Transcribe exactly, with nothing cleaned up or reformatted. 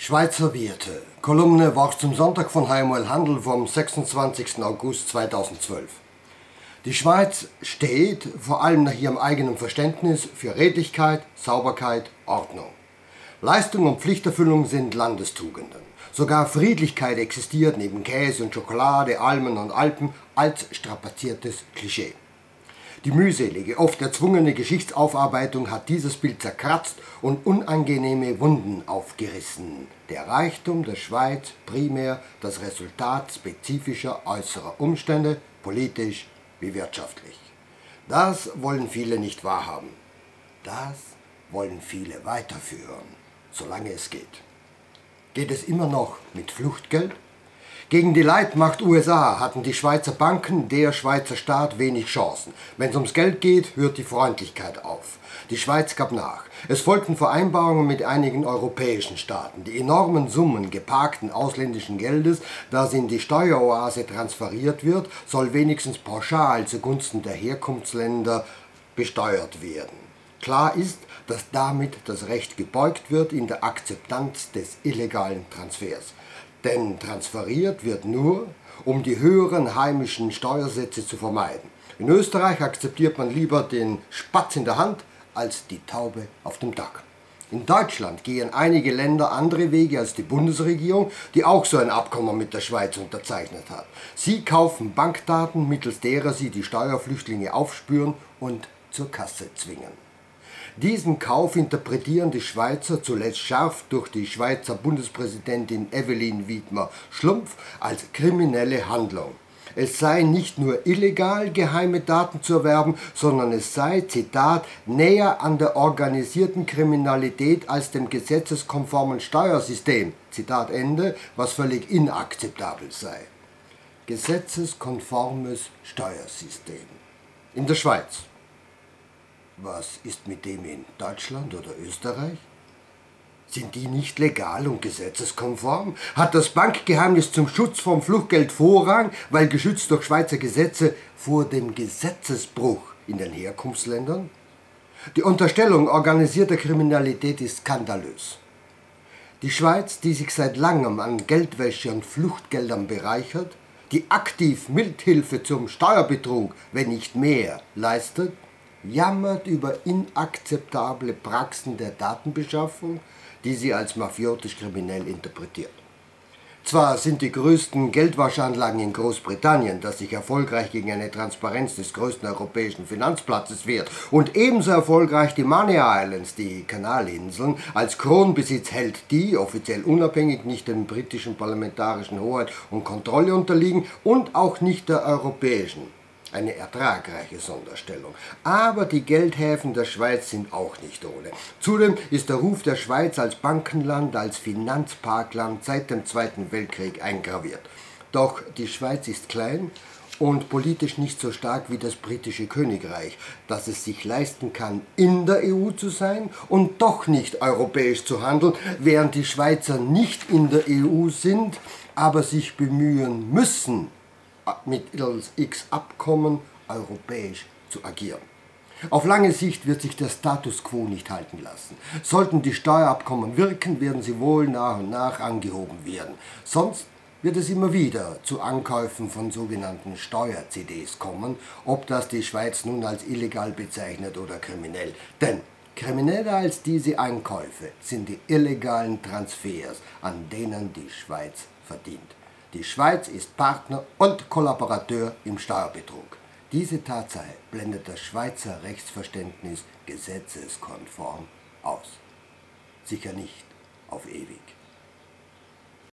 Schweizer Wirte. Kolumne war zum Sonntag von H M O L Handel vom sechsundzwanzigsten August zweitausendzwölf. Die Schweiz steht, vor allem nach ihrem eigenen Verständnis, für Redlichkeit, Sauberkeit, Ordnung. Leistung und Pflichterfüllung sind Landestugenden. Sogar Friedlichkeit existiert neben Käse und Schokolade, Almen und Alpen als strapaziertes Klischee. Die mühselige, oft erzwungene Geschichtsaufarbeitung hat dieses Bild zerkratzt und unangenehme Wunden aufgerissen. Der Reichtum der Schweiz primär das Resultat spezifischer äußerer Umstände, politisch wie wirtschaftlich. Das wollen viele nicht wahrhaben. Das wollen viele weiterführen, solange es geht. Geht es immer noch mit Fluchtgeld? Gegen die Leitmacht U S A hatten die Schweizer Banken, der Schweizer Staat wenig Chancen. Wenn es ums Geld geht, hört die Freundlichkeit auf. Die Schweiz gab nach. Es folgten Vereinbarungen mit einigen europäischen Staaten. Die enormen Summen geparkten ausländischen Geldes, das in die Steueroase transferiert wird, soll wenigstens pauschal zugunsten der Herkunftsländer besteuert werden. Klar ist, dass damit das Recht gebeugt wird in der Akzeptanz des illegalen Transfers. Denn transferiert wird nur, um die höheren heimischen Steuersätze zu vermeiden. In Österreich akzeptiert man lieber den Spatz in der Hand als die Taube auf dem Dach. In Deutschland gehen einige Länder andere Wege als die Bundesregierung, die auch so ein Abkommen mit der Schweiz unterzeichnet hat. Sie kaufen Bankdaten, mittels derer sie die Steuerflüchtlinge aufspüren und zur Kasse zwingen. Diesen Kauf interpretieren die Schweizer, zuletzt scharf durch die Schweizer Bundespräsidentin Evelyn Wiedmer-Schlumpf, als kriminelle Handlung. Es sei nicht nur illegal, geheime Daten zu erwerben, sondern es sei, Zitat, näher an der organisierten Kriminalität als dem gesetzeskonformen Steuersystem, Zitat Ende, was völlig inakzeptabel sei. Gesetzeskonformes Steuersystem. In der Schweiz. Was ist mit dem in Deutschland oder Österreich? Sind die nicht legal und gesetzeskonform? Hat das Bankgeheimnis zum Schutz vom Fluchtgeld Vorrang, weil geschützt durch Schweizer Gesetze vor dem Gesetzesbruch in den Herkunftsländern? Die Unterstellung organisierter Kriminalität ist skandalös. Die Schweiz, die sich seit langem an Geldwäsche und Fluchtgeldern bereichert, die aktiv Mithilfe zum Steuerbetrug, wenn nicht mehr, leistet, jammert über inakzeptable Praxen der Datenbeschaffung, die sie als mafiotisch-kriminell interpretiert. Zwar sind die größten Geldwaschanlagen in Großbritannien, das sich erfolgreich gegen eine Transparenz des größten europäischen Finanzplatzes wehrt, und ebenso erfolgreich die Money Islands, die Kanalinseln, als Kronbesitz hält, die, offiziell unabhängig, nicht dem britischen parlamentarischen Hoheit und Kontrolle unterliegen und auch nicht der europäischen. Eine ertragreiche Sonderstellung. Aber die Geldhäfen der Schweiz sind auch nicht ohne. Zudem ist der Ruf der Schweiz als Bankenland, als Finanzparkland seit dem Zweiten Weltkrieg eingraviert. Doch die Schweiz ist klein und politisch nicht so stark wie das britische Königreich, dass es sich leisten kann, in der E U zu sein und doch nicht europäisch zu handeln, während die Schweizer nicht in der E U sind, aber sich bemühen müssen, mittels X Abkommen europäisch zu agieren. Auf lange Sicht wird sich der Status quo nicht halten lassen. Sollten die Steuerabkommen wirken, werden sie wohl nach und nach angehoben werden. Sonst wird es immer wieder zu Ankäufen von sogenannten Steuer-C Ds kommen, ob das die Schweiz nun als illegal bezeichnet oder kriminell. Denn krimineller als diese Einkäufe sind die illegalen Transfers, an denen die Schweiz verdient. Die Schweiz ist Partner und Kollaborateur im Steuerbetrug. Diese Tatsache blendet das Schweizer Rechtsverständnis gesetzeskonform aus. Sicher nicht auf ewig.